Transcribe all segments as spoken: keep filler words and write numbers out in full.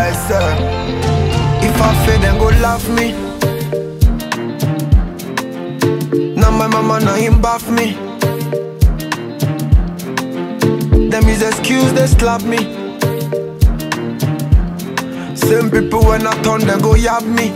Why, sir? If I fail, then go laugh me. Now my mama, now him bath me. Them is excuse, they slap me. Same people when I turn, they go yab me.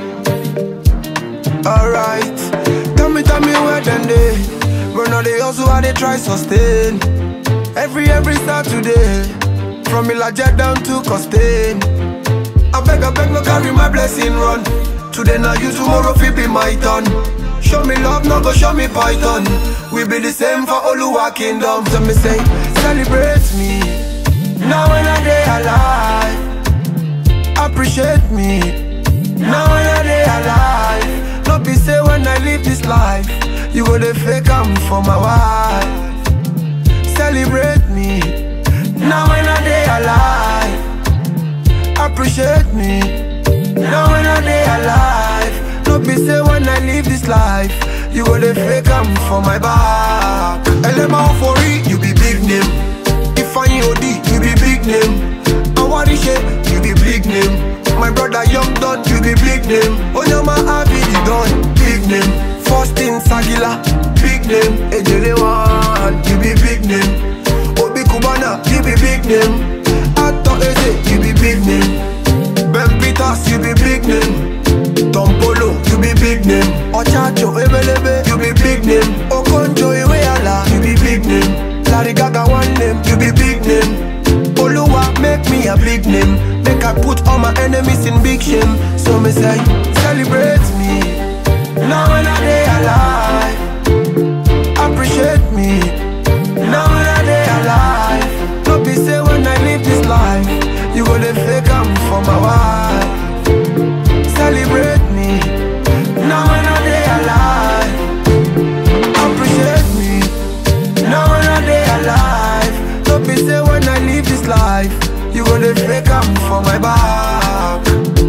Alright, tell me, tell me where then they run all they also how they try sustain. Every, every Saturday, from Ilaja down to Costain. I beg, I beg, no carry my blessing run. Today now you, tomorrow fi be my turn. Show me love, no go show me python. We be the same for Oluwa kingdom. So me say, celebrate me. Now when I day alive, appreciate me. Now when I day alive, no be say when I live this life, you go the fake I'm for my wife. Celebrate me. Now when I day alive, appreciate me. Now when I day alive, no be say when I live this life, you go the fake I'm for my back. L M O for it, you be big name. If I O D, you be big name. Awarishe, you be big name. My brother Young Don, you be big name. Onyama Abidi Don, big name. Faustin Sagila, big name. Ejelewan, you be big name. Obi Kubana, you be big name. Ato Eze, you be big name. Ben Peters, you be big name. Tom Polo, you be big name. Ochacho Ebelebe, you be big name. Okonjo Iweala, you be big name. Larry Gaga one name, you be big name. Oluwa make me a big name. Make I put all my enemies in big shame. So me say, celebrate me. Now when I day alive, appreciate me. Now when I day alive, no be say when I live this life, you go the fake I'm for my wife. Celebrate me. Now when I day alive, appreciate me. Now when I day alive, no be say when I live this life, you go the fake I'm for my back.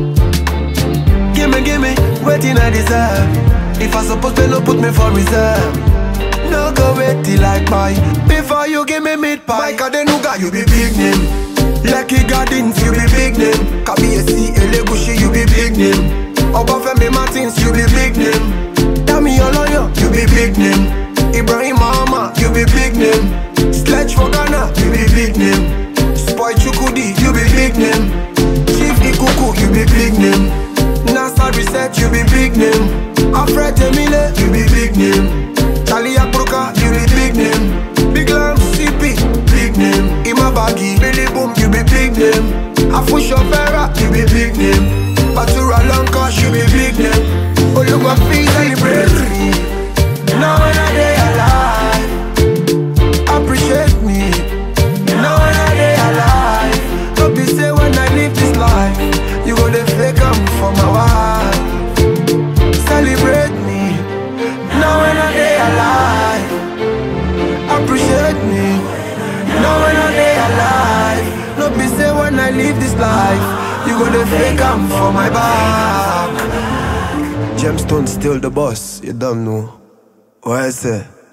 Gimme, gimme, waiting I deserve. If I suppose they no put me for reserve. No go wait till I buy before you give me meat pie. Mike Adenuga, you be big name. Lucky Gardens, you be big name. Kabiyesi Elegushi, you be big name. Obafemi Martins, you be big name. Dami Oloyo, you be big name. Ibrahim Mahama, you be big name. Sledge for Ghana, you be big name. Spoy Chukudi, you be big name. Chief Ikuku, you be big name. NASA Reset, you be big name. Alfred Emile, you be big name. Charlie Akruka, you be big name. Big Lam, C P, big name. Imabagi, Billy Boom, you be big name. Afusho Vera, you be big name. Batura Lanka, you be big name. Oluwa Fi, celebrate me. Now when I day alive, appreciate me. Now when I day alive, don't be say when I live this life, you go the fake I'm for my wife. Celebrate me. Now when I day alive, appreciate me. Now when I day alive, don't be say when I live this life, you go the fake I'm for my back. Gemstone still the boss, you don't know. What I say?